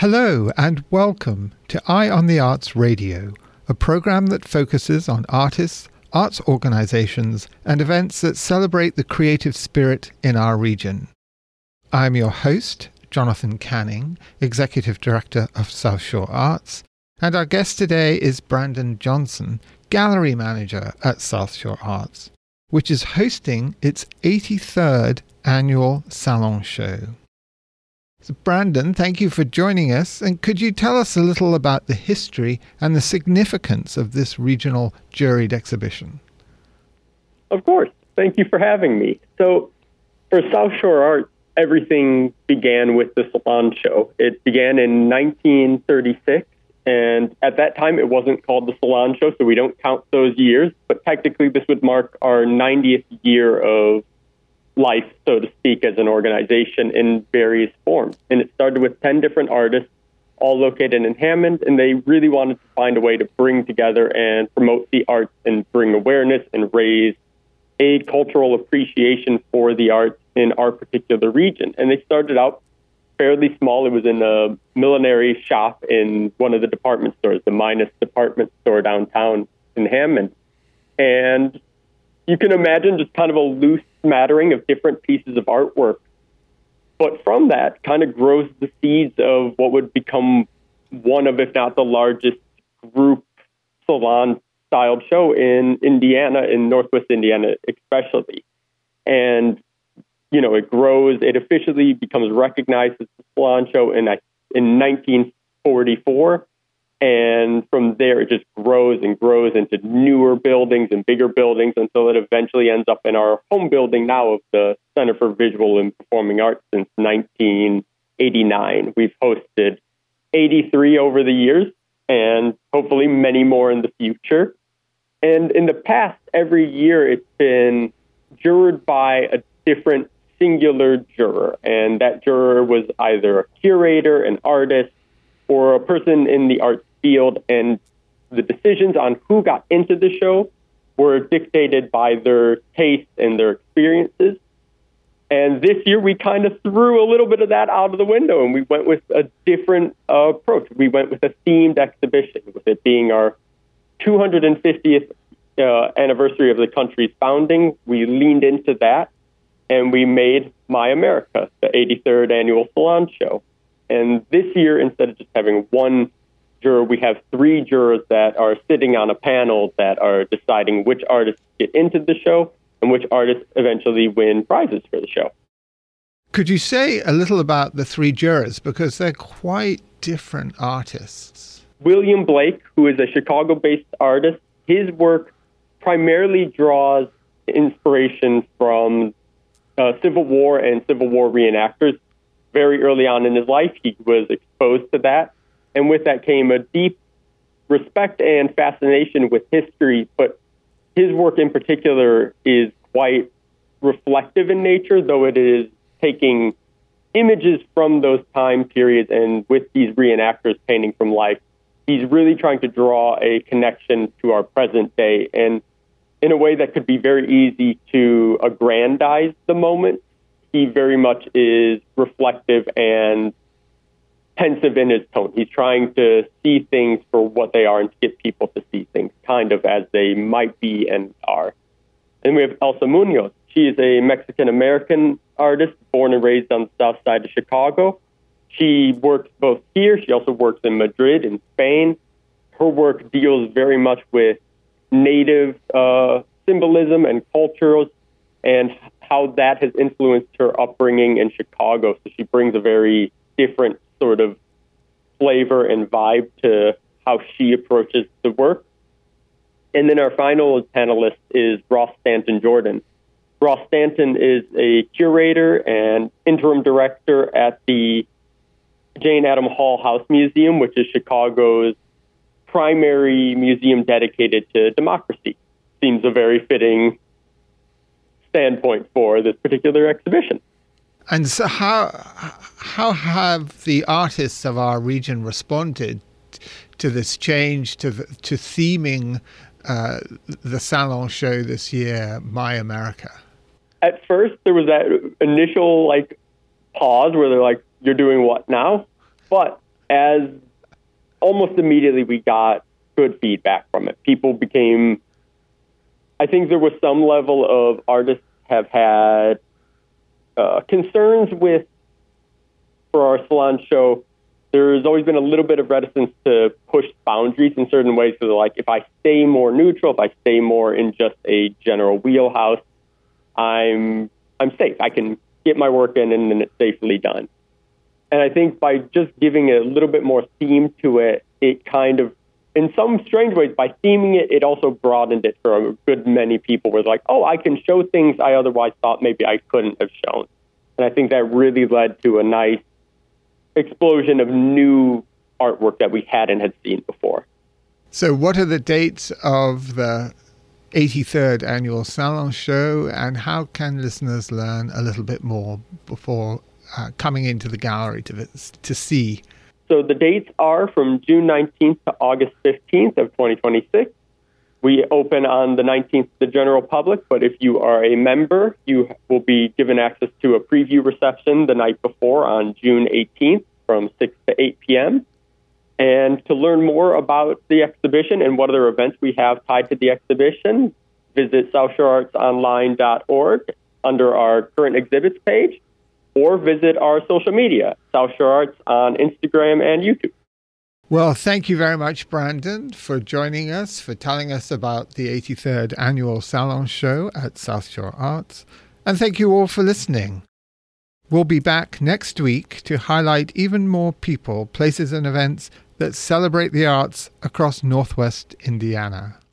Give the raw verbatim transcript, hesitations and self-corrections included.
Hello and welcome to Eye on the Arts Radio, a program that focuses on artists, arts organizations, and events that celebrate the creative spirit in our region. I'm your host, Jonathan Canning, Executive Director of South Shore Arts, and our guest today is Brandon Johnson, Gallery Manager at South Shore Arts, which is hosting its eighty-third annual Salon Show. So Brandon, thank you for joining us, and could you tell us a little about the history and the significance of this regional juried exhibition? Of course. Thank you for having me. So for South Shore Arts, everything began with the Salon Show. It began in nineteen thirty-six, and at that time it wasn't called the Salon Show, so we don't count those years, but technically this would mark our ninetieth year of life, so to speak, as an organization in various forms. And it started with ten different artists, all located in Hammond, and they really wanted to find a way to bring together and promote the arts and bring awareness and raise a cultural appreciation for the arts in our particular region. And they started out fairly small. It was in a millinery shop in one of the department stores, the Minus department store downtown in Hammond. And you can imagine just kind of a loose smattering of different pieces of artwork. But from that kind of grows the seeds of what would become one of, if not the largest group salon-styled show in Indiana, in Northwest Indiana especially. And, you know, it grows, it officially becomes recognized as the Salon Show in, in nineteen forty-four. And from there, it just grows and grows into newer buildings and bigger buildings until it eventually ends up in our home building now of the Center for Visual and Performing Arts since nineteen eighty-nine. We've hosted eighty-three over the years and hopefully many more in the future. And in the past, every year it's been juried by a different singular juror. And that juror was either a curator, an artist, or a person in the arts field, and the decisions on who got into the show were dictated by their taste and their experiences. And this year we kind of threw a little bit of that out of the window, and we went with a different uh, approach. We went with a themed exhibition, with it being our two hundred fiftieth uh, anniversary of the country's founding. We leaned into that, and we made My America, the eighty-third annual Salon Show. And this year, instead of just having one juror, we have three jurors that are sitting on a panel that are deciding which artists get into the show and which artists eventually win prizes for the show. Could you say a little about the three jurors, because they're quite different artists? William Blake, who is a Chicago-based artist, his work primarily draws inspiration from uh, Civil War and Civil War reenactors. Very early on in his life, he was exposed to that. And with that came a deep respect and fascination with history. But his work in particular is quite reflective in nature, though it is taking images from those time periods and with these reenactors painting from life. He's really trying to draw a connection to our present day, and in a way that could be very easy to aggrandize the moment. He very much is reflective and pensive in his tone. He's trying to see things for what they are and to get people to see things kind of as they might be and are. And we have Elsa Munoz. She is a Mexican-American artist born and raised on the south side of Chicago. She works both here. She also works in Madrid in Spain. Her work deals very much with native uh, symbolism and cultures and how that has influenced her upbringing in Chicago. So she brings a very different sort of flavor and vibe to how she approaches the work. And then our final panelist is Ross Stanton Jordan. Ross Stanton is a curator and interim director at the Jane Addams Hall House Museum, which is Chicago's primary museum dedicated to democracy. Seems a very fitting standpoint for this particular exhibition. And so how how have the artists of our region responded to this change, to the, to theming uh, the Salon Show this year, My America? At first, there was that initial like pause where they're like, "You're doing what now?" But as almost immediately we got good feedback from it. People became, I think there was some level of artists have had uh, concerns with, for our salon show, there's always been a little bit of reticence to push boundaries in certain ways. So like, if I stay more neutral, if I stay more in just a general wheelhouse, I'm I'm safe. I can get my work in and then it's safely done. And I think by just giving a little bit more theme to it, it kind of, in some strange ways, by theming it, it also broadened it for a good many people. Where like, oh, I can show things I otherwise thought maybe I couldn't have shown. And I think that really led to a nice explosion of new artwork that we hadn't had seen before. So what are the dates of the eighty-third Annual Salon Show, and how can listeners learn a little bit more before uh, coming into the gallery to to see? So the dates are from June nineteenth to August fifteenth of twenty twenty-six. We open on the nineteenth to the general public, but if you are a member, you will be given access to a preview reception the night before on June eighteenth from six to eight p.m. And to learn more about the exhibition and what other events we have tied to the exhibition, visit south shore arts online dot org under our current exhibits page, or visit our social media, South Shore Arts on Instagram and YouTube. Well, thank you very much, Brandon, for joining us, for telling us about the eighty-third Annual Salon Show at South Shore Arts. And thank you all for listening. We'll be back next week to highlight even more people, places and events that celebrate the arts across Northwest Indiana.